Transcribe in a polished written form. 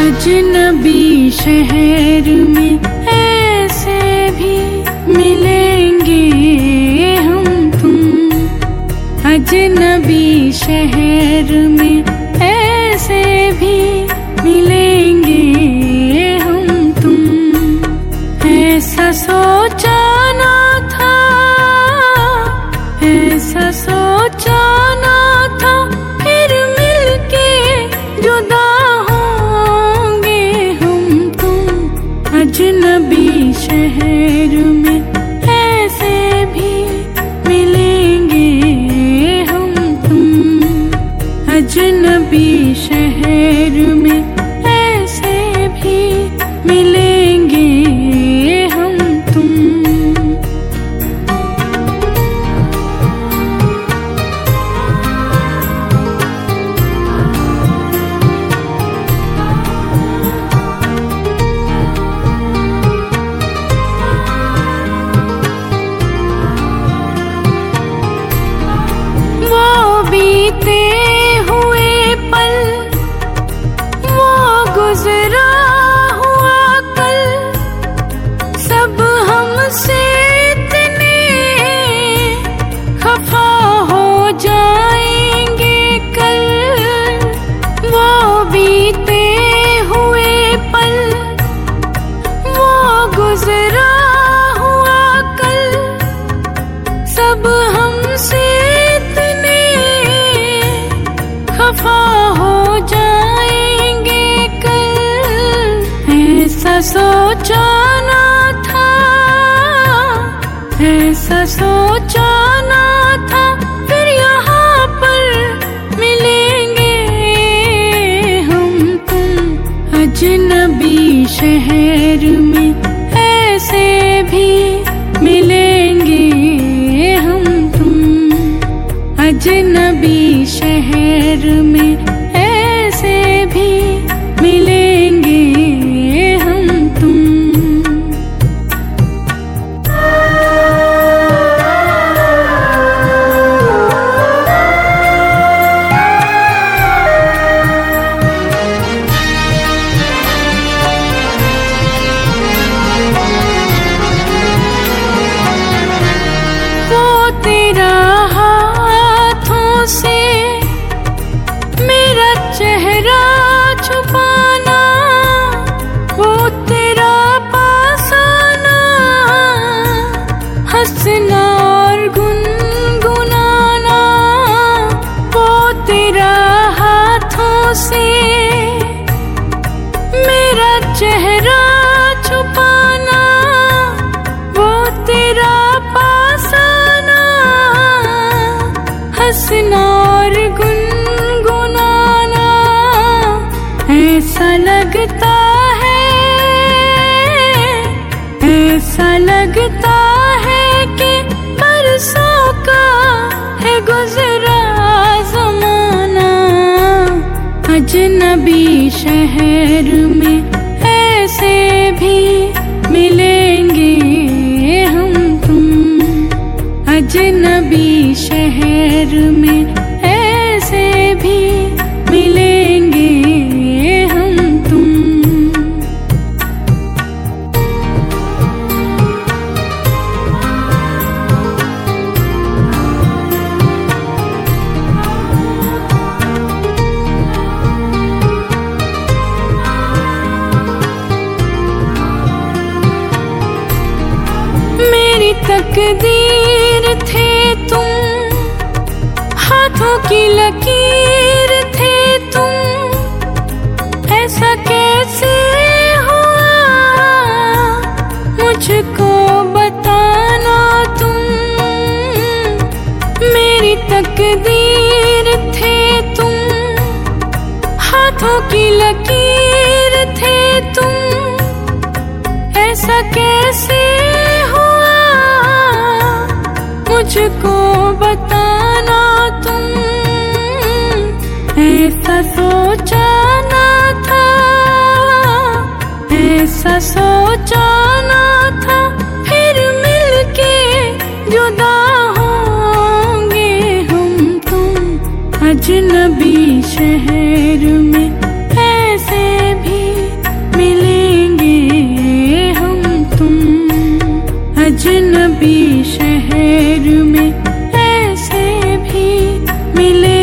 अजनबी शहर में ऐसे भी मिलेंगे हम तुम। अजनबी शहर में ऐसे भी मिलेंगे हम तुम। ऐसा सोचा ना था, ऐसा सोचा ना था, फिर मिलके जुदा होंगे हम तुम। अजनबी शहर में ऐसे भी मिलेंगे हम तुम। अजनबी शहर में ऐसे भी मिलेंगे हम तुम। बीते हुए पल, वो गुजरा हुआ कल, सब हमसे इतने खफा हो जाएंगे कल। वो बीते हुए पल, वो गुजरा हुआ कल, सब हमसे खफा हो जाएंगे कल। ऐसा सोचा ना था, ऐसा सोचा ना था, फिर यहाँ पर मिलेंगे हम तुम। अजनबी शहर में ऐसे भी मिलेंगे हम तुम। अजनबी शहर में ऐसे भी मिलेंगे हम तुम। वो तेरा से मेरा चेहरा छुपाना, वो तेरा पास आना, हंसना और गुनगुनाना। वो तेरा हाथों से मेरा चेहरा छुपाना, वो तेरा पास आना, हंसना और गुनगुनाना। ऐसा लगता है, ऐसा लगता है कि बरसों का है गुजरा ज़माना। अजनबी शहर में ऐसे भी मिलेंगे हम तुम। अजनबी शहर में ऐसे भी मिलेंगे हम तुम। मेरी तकदीर थे तुम, हाथों की लकीर थे तुम। ऐसा कैसे हुआ मुझको बताना तुम। मेरी तकदीर थे तुम, हाथों की लकीर थे तुम। ऐसा कैसे मुझको बताना तुम। ऐसा सोचा ना था, ऐसा सोचा ना था, फिर मिलके जुदा होंगे हम तुम। अजनबी शहर में ऐसे भी मिले